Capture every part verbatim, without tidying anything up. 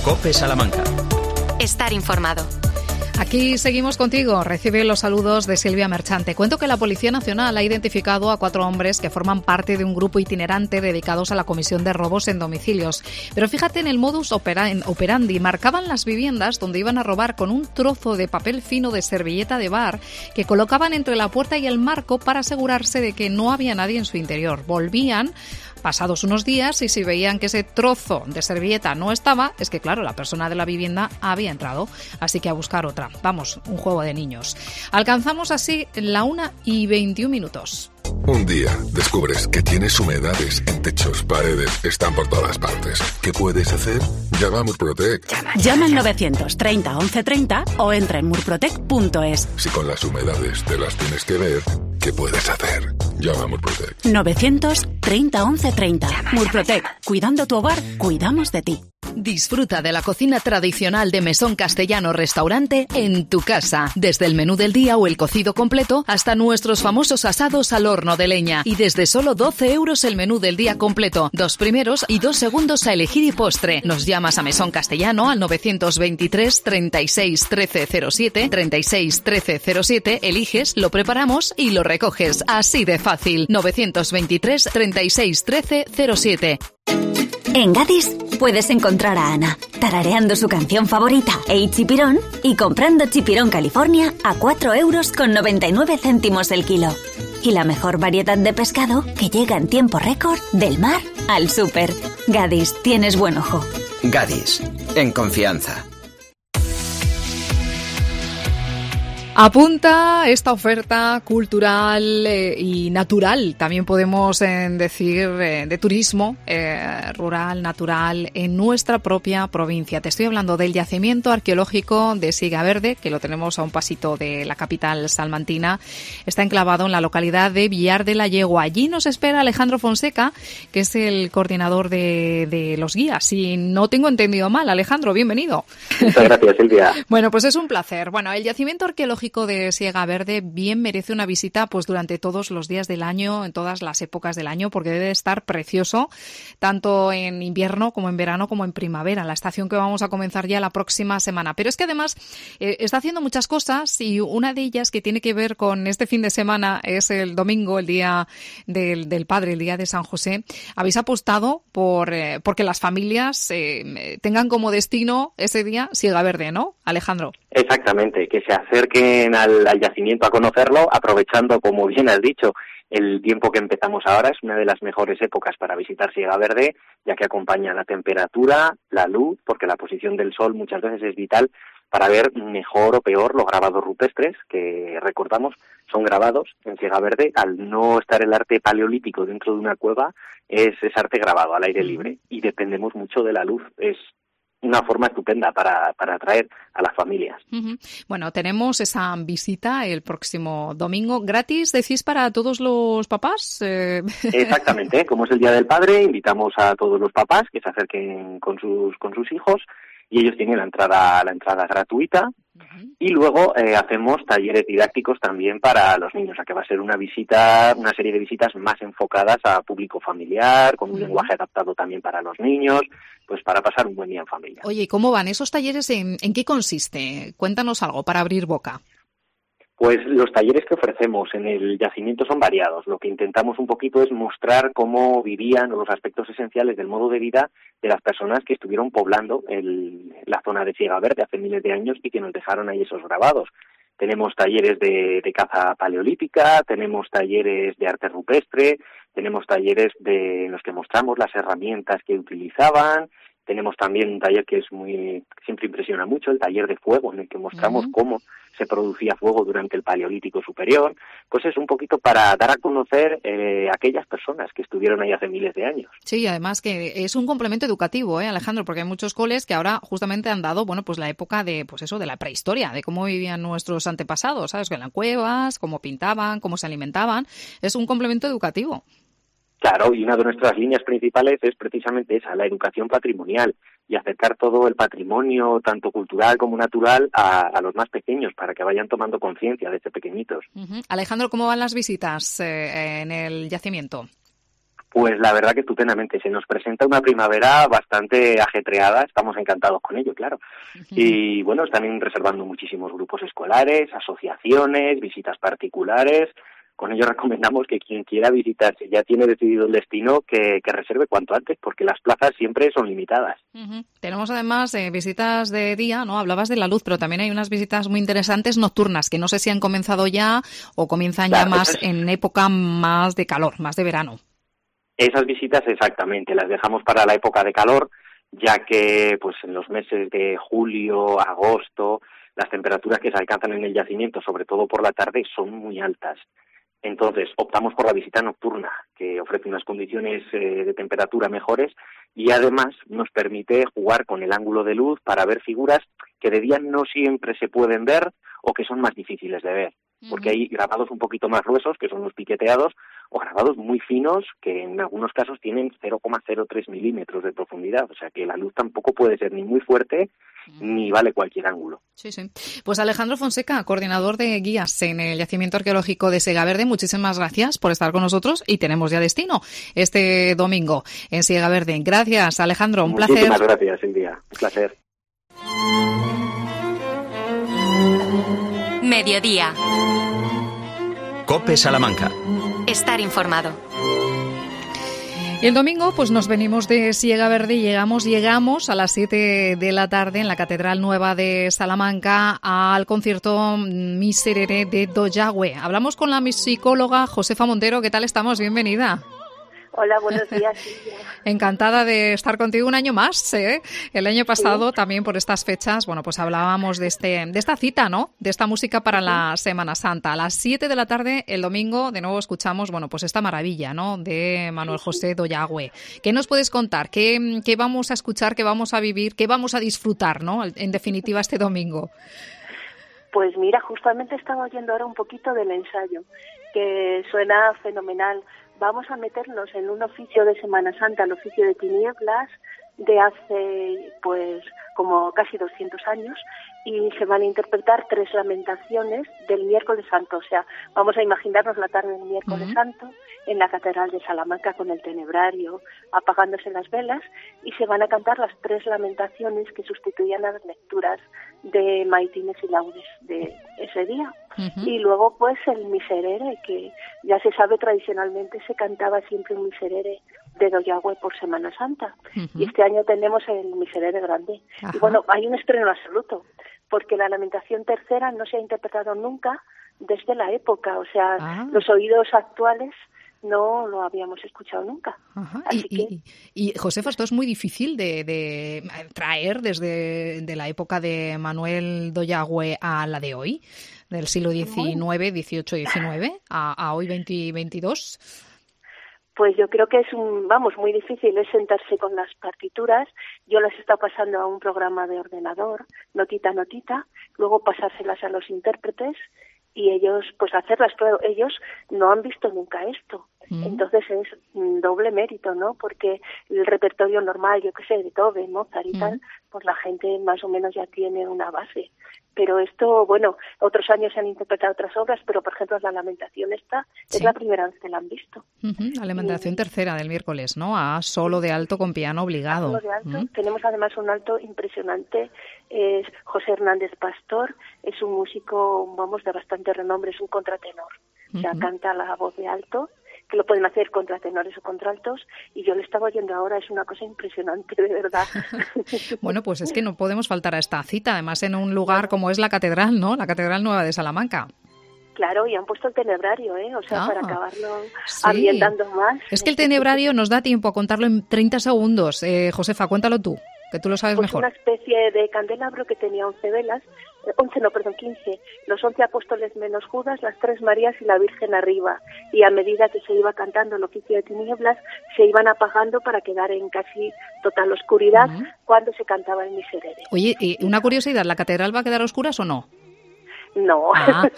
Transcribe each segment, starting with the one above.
COPE Salamanca. Estar informado. Aquí seguimos contigo. Recibe los saludos de Silvia Merchante. Cuento que la Policía Nacional ha identificado a cuatro hombres que forman parte de un grupo itinerante dedicados a la comisión de robos en domicilios. Pero fíjate en el modus operandi. Marcaban las viviendas donde iban a robar con un trozo de papel fino de servilleta de bar que colocaban entre la puerta y el marco para asegurarse de que no había nadie en su interior. Volvían pasados unos días y si veían que ese trozo de servilleta no estaba, es que claro, la persona de la vivienda había entrado, así que a buscar otra. Vamos, un juego de niños. Alcanzamos así la una y veintiún minutos. Un día descubres que tienes humedades en techos, paredes, están por todas partes. ¿Qué puedes hacer? Llama a Murprotec. Llama, Llama al novecientos treinta once treinta o entra en murprotec punto es. Si con las humedades te las tienes que ver, ¿qué puedes hacer? Llama a Murprotec. novecientos treinta once treinta. Llama, Murprotec. Llama. Cuidando tu hogar, cuidamos de ti. Disfruta de la cocina tradicional de Mesón Castellano Restaurante en tu casa. Desde el menú del día o el cocido completo hasta nuestros famosos asados al horno de leña. Y desde solo doce euros el menú del día completo. Dos primeros y dos segundos a elegir y postre. Nos llamas a Mesón Castellano al novecientos veintitrés treinta y seis trece cero siete, treinta y seis trece cero siete, eliges, lo preparamos y lo recoges. Así de fácil. novecientos veintitrés treinta y seis trece cero siete. En Gadis puedes encontrar a Ana tarareando su canción favorita, Hey Chipirón, y comprando Chipirón California a cuatro euros con noventa y nueve céntimos el kilo. Y la mejor variedad de pescado que llega en tiempo récord del mar al súper. Gadis, tienes buen ojo. Gadis, en confianza. Apunta esta oferta cultural eh, y natural, también podemos eh, decir, eh, de turismo eh, rural, natural, en nuestra propia provincia. Te estoy hablando del yacimiento arqueológico de Siega Verde, que lo tenemos a un pasito de la capital salmantina. Está enclavado en la localidad de Villar de la Yegua. Allí nos espera Alejandro Fonseca, que es el coordinador de, de los guías. Si no tengo entendido mal, Alejandro, bienvenido. Muchas gracias, Silvia. Bueno, pues es un placer. Bueno, el yacimiento arqueológico de Siega Verde bien merece una visita pues durante todos los días del año, en todas las épocas del año, porque debe estar precioso, tanto en invierno como en verano como en primavera, la estación que vamos a comenzar ya la próxima semana. Pero es que además eh, está haciendo muchas cosas y una de ellas que tiene que ver con este fin de semana es el domingo, el día del, del Padre, el día de San José. Habéis apostado por eh, porque las familias eh, tengan como destino ese día Siega Verde, ¿no, Alejandro? Exactamente, que se acerquen al, al yacimiento a conocerlo, aprovechando, como bien has dicho, el tiempo que empezamos ahora. Es una de las mejores épocas para visitar Siega Verde, ya que acompaña la temperatura, la luz, porque la posición del sol muchas veces es vital para ver mejor o peor los grabados rupestres, que recordamos son grabados en Siega Verde. Al no estar el arte paleolítico dentro de una cueva, es, es arte grabado al aire libre y dependemos mucho de la luz. Es una forma estupenda para, para atraer a las familias. Uh-huh. Bueno, tenemos esa visita el próximo domingo. ¿Gratis, decís, para todos los papás? Eh... Exactamente. Como es el Día del Padre, invitamos a todos los papás que se acerquen con sus con sus hijos y ellos tienen la entrada la entrada gratuita. Uh-huh. Y luego eh, hacemos talleres didácticos también para los niños, o sea que va a ser una visita, una serie de visitas más enfocadas a público familiar, con un uh-huh. lenguaje adaptado también para los niños, pues para pasar un buen día en familia. Oye, ¿y cómo van esos talleres? ¿En, en qué consiste? Cuéntanos algo para abrir boca. Pues los talleres que ofrecemos en el yacimiento son variados. Lo que intentamos un poquito es mostrar cómo vivían los aspectos esenciales del modo de vida de las personas que estuvieron poblando el, la zona de Siega Verde hace miles de años y que nos dejaron ahí esos grabados. Tenemos talleres de, de caza paleolítica, tenemos talleres de arte rupestre, tenemos talleres de, en los que mostramos las herramientas que utilizaban. Tenemos también un taller que es muy siempre impresiona mucho, el taller de fuego, en el que mostramos uh-huh. cómo se producía fuego durante el Paleolítico Superior. Pues es un poquito para dar a conocer eh, a aquellas personas que estuvieron ahí hace miles de años. Sí, además que es un complemento educativo, ¿eh, Alejandro? Porque hay muchos coles que ahora justamente han dado, bueno, pues la época de, pues eso, de la prehistoria, de cómo vivían nuestros antepasados, ¿sabes? Que en las cuevas, cómo pintaban, cómo se alimentaban. Es un complemento educativo. Claro, y una de nuestras líneas principales es precisamente esa, la educación patrimonial, y acercar todo el patrimonio, tanto cultural como natural, a, a los más pequeños, para que vayan tomando conciencia desde pequeñitos. Uh-huh. Alejandro, ¿cómo van las visitas eh, en el yacimiento? Pues la verdad que estupendamente. Se nos presenta una primavera bastante ajetreada, estamos encantados con ello, claro. Y bueno, están reservando muchísimos grupos escolares, asociaciones, visitas particulares. Con ello recomendamos que quien quiera visitar, si ya tiene decidido el destino, que, que reserve cuanto antes, porque las plazas siempre son limitadas. Uh-huh. Tenemos además eh, visitas de día, ¿no? Hablabas de la luz, pero también hay unas visitas muy interesantes nocturnas, que no sé si han comenzado ya o comienzan claro, ya más es... en época más de calor, más de verano. Esas visitas exactamente, las dejamos para la época de calor, ya que pues en los meses de julio, agosto, las temperaturas que se alcanzan en el yacimiento, sobre todo por la tarde, son muy altas. Entonces, optamos por la visita nocturna, que ofrece unas condiciones eh, de temperatura mejores y además nos permite jugar con el ángulo de luz para ver figuras que de día no siempre se pueden ver o que son más difíciles de ver. Porque hay grabados un poquito más gruesos, que son los piqueteados, o grabados muy finos, que en algunos casos tienen cero coma cero tres milímetros de profundidad. O sea que la luz tampoco puede ser ni muy fuerte, ni vale cualquier ángulo. Sí, sí. Pues Alejandro Fonseca, coordinador de guías en el Yacimiento Arqueológico de Siega Verde, muchísimas gracias por estar con nosotros y tenemos ya destino este domingo en Siega Verde. Gracias, Alejandro, un placer. Muchísimas gracias, Silvia. Un placer. Mediodía. COPE Salamanca. Estar informado. Y el domingo pues nos venimos de Siega Verde y llegamos, llegamos a las siete de la tarde en la Catedral Nueva de Salamanca al concierto Miserere de Doyagüe. Hablamos con la psicóloga Josefa Montero. ¿Qué tal estamos? Bienvenida. Hola, buenos días, Silvia. Encantada de estar contigo un año más, ¿eh? El año pasado sí. También por estas fechas, bueno, pues hablábamos de este de esta cita, ¿no? De esta música para uh-huh. la Semana Santa. A las siete de la tarde, el domingo, de nuevo escuchamos, bueno, pues esta maravilla, ¿no? De Manuel José Doyagüe. ¿Qué nos puedes contar? ¿Qué, qué vamos a escuchar? ¿Qué vamos a vivir? ¿Qué vamos a disfrutar, ¿no? En definitiva, este domingo. Pues mira, justamente estaba oyendo ahora un poquito del ensayo, que suena fenomenal. Vamos a meternos en un oficio de Semana Santa, el oficio de tinieblas, de hace, pues, como casi doscientos años, y se van a interpretar tres lamentaciones del miércoles santo. O sea, vamos a imaginarnos la tarde del miércoles uh-huh. santo en la Catedral de Salamanca con el tenebrario, apagándose las velas, y se van a cantar las tres lamentaciones que sustituían a las lecturas de maitines y laudes de ese día. Uh-huh. Y luego, pues, el miserere, que ya se sabe tradicionalmente se cantaba siempre un miserere de Doyagüe por Semana Santa. Uh-huh. Y este año tenemos el miserere grande. Ajá. Y bueno, hay un estreno absoluto, porque la lamentación tercera no se ha interpretado nunca desde la época. O sea, ah. los oídos actuales no lo habíamos escuchado nunca. Ajá. Así y, que... y, y, Josefa, esto es muy difícil de, de traer desde de la época de Manuel Doyagüe a la de hoy, del siglo diecinueve, dieciocho, diecinueve, a, a hoy veinte, veintidós. Pues yo creo que es un, vamos, muy difícil es sentarse con las partituras. Yo las he estado pasando a un programa de ordenador, notita a notita, luego pasárselas a los intérpretes y ellos, pues hacerlas, pero ellos no han visto nunca esto. Mm. Entonces es doble mérito, ¿no? Porque el repertorio normal, yo qué sé, de Beethoven, Mozart y mm. tal, pues la gente más o menos ya tiene una base. Pero esto, bueno, otros años se han interpretado otras obras, pero por ejemplo la Lamentación esta sí. es la primera vez que la han visto. Uh-huh. La Lamentación y... tercera del miércoles, ¿no? A solo de alto con piano obligado. Solo de alto. Uh-huh. Tenemos además un alto impresionante, es José Hernández Pastor, es un músico, vamos, de bastante renombre, es un contratenor. Uh-huh. O sea, canta la voz de alto, que lo pueden hacer contratenores o contraltos, y yo le estaba oyendo ahora, es una cosa impresionante, de verdad. Bueno, pues es que no podemos faltar a esta cita, además en un lugar como es la Catedral, ¿no? La Catedral Nueva de Salamanca. Claro, y han puesto el tenebrario, ¿eh? O sea, ah, para acabarlo sí. ambientando más. Es que el tenebrario nos da tiempo a contarlo en treinta segundos. Eh, Josefa, cuéntalo tú, que tú lo sabes pues mejor. Una especie de candelabro que tenía once velas, once no, perdón, quince, los once apóstoles menos Judas, las tres Marías y la Virgen arriba, y a medida que se iba cantando el oficio de tinieblas, se iban apagando para quedar en casi total oscuridad uh-huh. cuando se cantaba el miserere. Oye, y una curiosidad, ¿la catedral va a quedar a oscuras o no? No. Ah.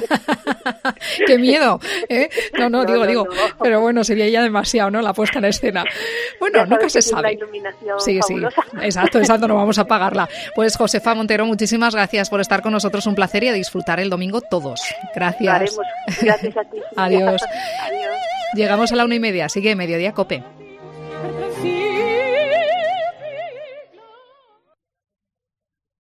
¡Qué miedo! ¿eh? No, no, no, digo, no, digo. No. Pero bueno, sería ya demasiado, ¿no? La puesta en escena. Bueno, nunca se sabe. Sí, fabulosa. sí. Exacto, exacto, no vamos a apagarla. Pues Josefa Montero, muchísimas gracias por estar con nosotros. Un placer y a disfrutar el domingo todos. Gracias. Lo haremos. Gracias a ti. Adiós. Adiós. Llegamos a la una y media, sigue Mediodía Cope.